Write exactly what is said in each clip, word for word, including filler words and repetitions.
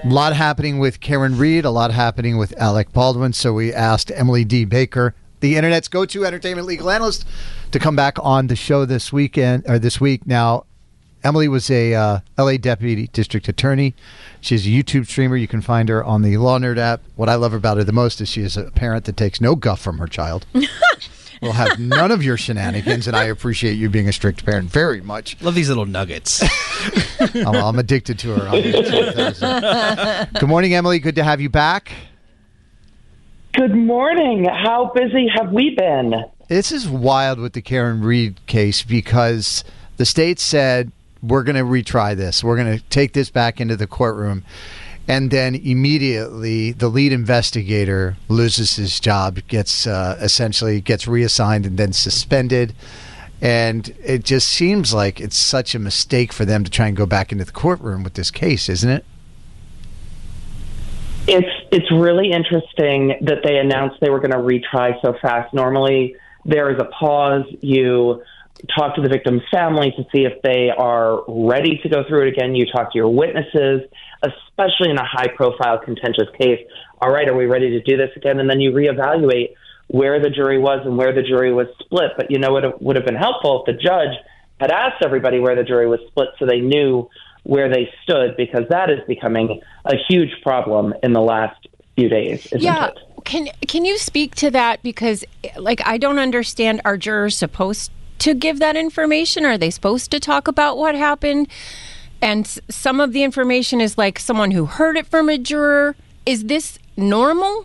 A lot happening with Karen Read, a lot happening with Alec Baldwin. So we asked Emily D. Baker, the internet's go-to entertainment legal analyst, to come back on the show this weekend or this week. Now, Emily was a uh, L A deputy district attorney. She's a YouTube streamer. You can find her on the Law Nerd app. What I love about her the most is she is a parent that takes no guff from her child. Will have none of your shenanigans, and I appreciate you being a strict parent very much. Love these little nuggets. I'm, I'm addicted to her. I'm addicted to her. Good morning, Emily. Good to have you back. Good morning. How busy have we been? This is wild with the Karen Read case because the state said, we're going to retry this. We're going to take this back into the courtroom. And then immediately the lead investigator loses his job, gets uh, essentially gets reassigned and then suspended. And it just seems like it's such a mistake for them to try and go back into the courtroom with this case, isn't it? It's it's really interesting that they announced they were going to retry so fast. Normally, there is a pause. You talk to the victim's family to see if they are ready to go through it again. You talk to your witnesses, especially in a high-profile, contentious case. All right, are we ready to do this again? And then you reevaluate where the jury was and where the jury was split. But you know what would have been helpful if the judge had asked everybody where the jury was split so they knew where they stood, because that is becoming a huge problem in the last few days, isn't yeah. it? Can can you speak to that? Because, like, I don't understand, are jurors supposed to give that information? Are they supposed to talk about what happened? And s- some of the information is like someone who heard it from a juror. Is this normal?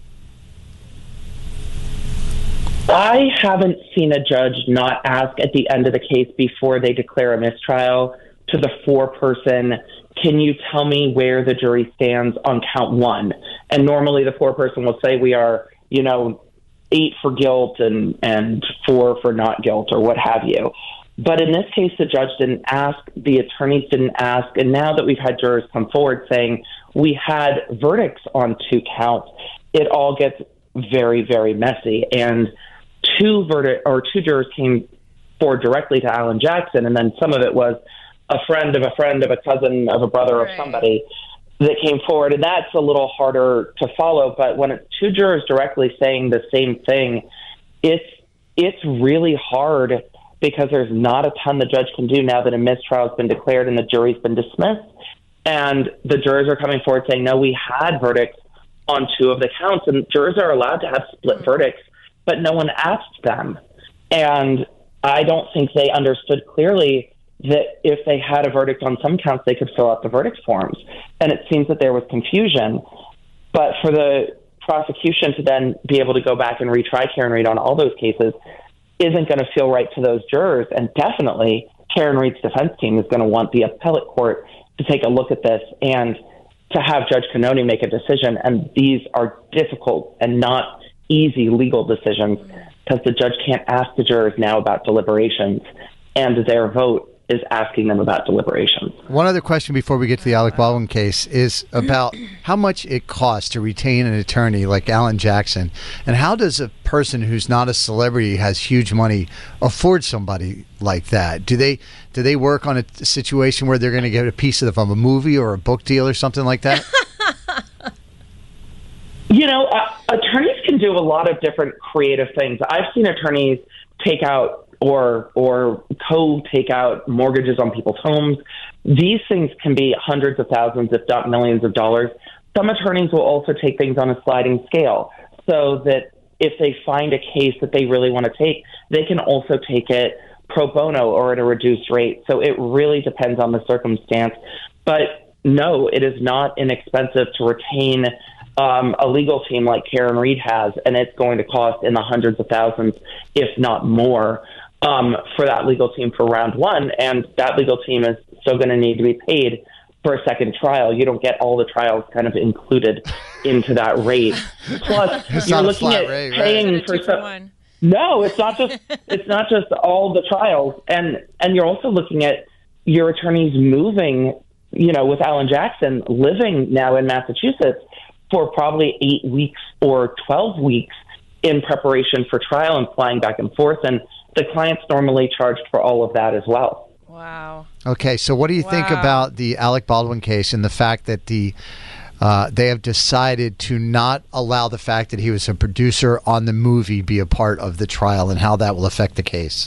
I haven't seen a judge not ask at the end of the case before they declare a mistrial to the foreperson, can you tell me where the jury stands on count one? And normally the foreperson will say we are, you know, eight for guilt and, and four for not guilt or what have you. But in this case, the judge didn't ask, the attorneys didn't ask, and now that we've had jurors come forward saying we had verdicts on two counts, it all gets very, very messy. And two verdict or two jurors came forward directly to Alan Jackson, and then some of it was a friend of a friend of a cousin of a brother right. of somebody that came forward, and that's a little harder to follow. But when it's two jurors directly saying the same thing, it's it's really hard because there's not a ton the judge can do now that a mistrial has been declared and the jury's been dismissed. And the jurors are coming forward saying, no, we had verdicts on two of the counts, and jurors are allowed to have split mm-hmm. verdicts, but no one asked them. And I don't think they understood clearly that if they had a verdict on some counts, they could fill out the verdict forms. And it seems that there was confusion. But for the prosecution to then be able to go back and retry Karen Read on all those cases isn't going to feel right to those jurors. And definitely Karen Read's defense team is going to want the appellate court to take a look at this and to have Judge Cannone make a decision. And these are difficult and not easy legal decisions because the judge can't ask the jurors now about deliberations, and their vote is asking them about deliberations. One other question before we get to the Alec Baldwin case is about how much it costs to retain an attorney like Alan Jackson, and how does a person who's not a celebrity, has huge money, afford somebody like that? Do they do they work on a situation where they're going to get a piece of a movie or a book deal or something like that? You know, uh, attorneys can do a lot of different creative things. I've seen attorneys take out or or co-take out mortgages on people's homes. These things can be hundreds of thousands, if not millions of dollars. Some attorneys will also take things on a sliding scale so that if they find a case that they really want to take, they can also take it pro bono or at a reduced rate. So it really depends on the circumstance. But no, it is not inexpensive to retain um, a legal team like Karen Read has, and it's going to cost in the hundreds of thousands, if not more, um, for that legal team for round one. And that legal team is still going to need to be paid for a second trial. You don't get all the trials kind of included into that rate. Plus, it's you're not looking a flat at rate, paying right? for some. No, it's not just it's not just all the trials, and and you're also looking at your attorneys moving. You know, with Alan Jackson living now in Massachusetts for probably eight weeks or twelve weeks in preparation for trial and flying back and forth, and the clients normally charged for all of that as well. Wow. Wow. Okay, so what do you wow. think about the Alec Baldwin case and the fact that the uh, they have decided to not allow the fact that he was a producer on the movie be a part of the trial and how that will affect the case?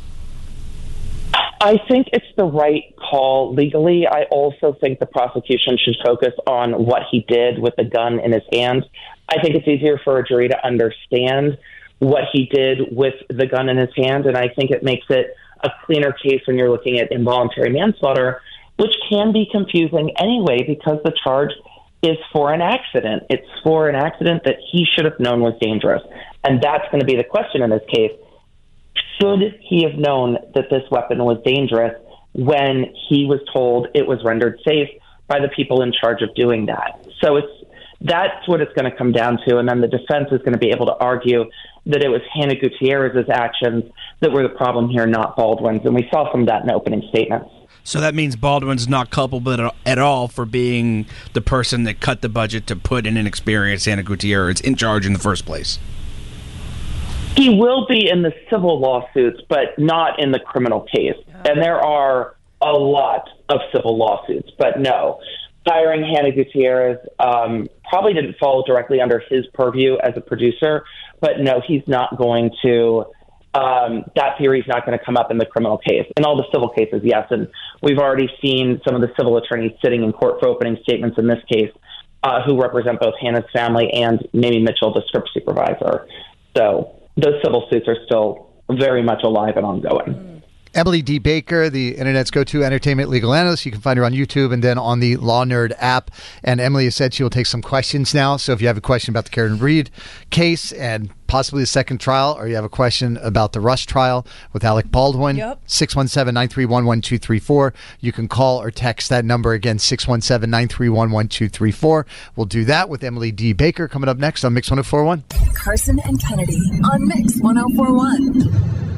I think it's the right call legally. I also think the prosecution should focus on what he did with the gun in his hand. I think it's easier for a jury to understand what he did with the gun in his hand, and I think it makes it a cleaner case when you're looking at involuntary manslaughter, which can be confusing anyway because the charge is for an accident. It's for an accident that he should have known was dangerous, and that's going to be the question in this case. Should he have known that this weapon was dangerous when he was told it was rendered safe by the people in charge of doing that? So it's that's what it's going to come down to, and then the defense is going to be able to argue that it was Hannah Gutierrez's actions that were the problem here, not Baldwin's, and we saw some of that in opening statements. So that means Baldwin's not culpable at all for being the person that cut the budget to put an inexperienced Hannah Gutierrez in charge in the first place. He will be in the civil lawsuits, but not in the criminal case. And there are a lot of civil lawsuits, but no. Hiring Hannah Gutierrez um, probably didn't fall directly under his purview as a producer, but no, he's not going to, um, that theory is not going to come up in the criminal case. In all the civil cases, yes, and we've already seen some of the civil attorneys sitting in court for opening statements in this case uh, who represent both Hannah's family and Mamie Mitchell, the script supervisor. So those civil suits are still very much alive and ongoing. Emily D. Baker, the Internet's go-to entertainment legal analyst. You can find her on YouTube and then on the Law Nerd app. And Emily has said she will take some questions now. So if you have a question about the Karen Read case and possibly the second trial, or you have a question about the Rush trial with Alec Baldwin, yep. six one seven, nine three one, one two three four. You can call or text that number again, six one seven, nine three one, one two three four. We'll do that with Emily D. Baker coming up next on Mix one oh four point one. Carson and Kennedy on Mix one oh four point one.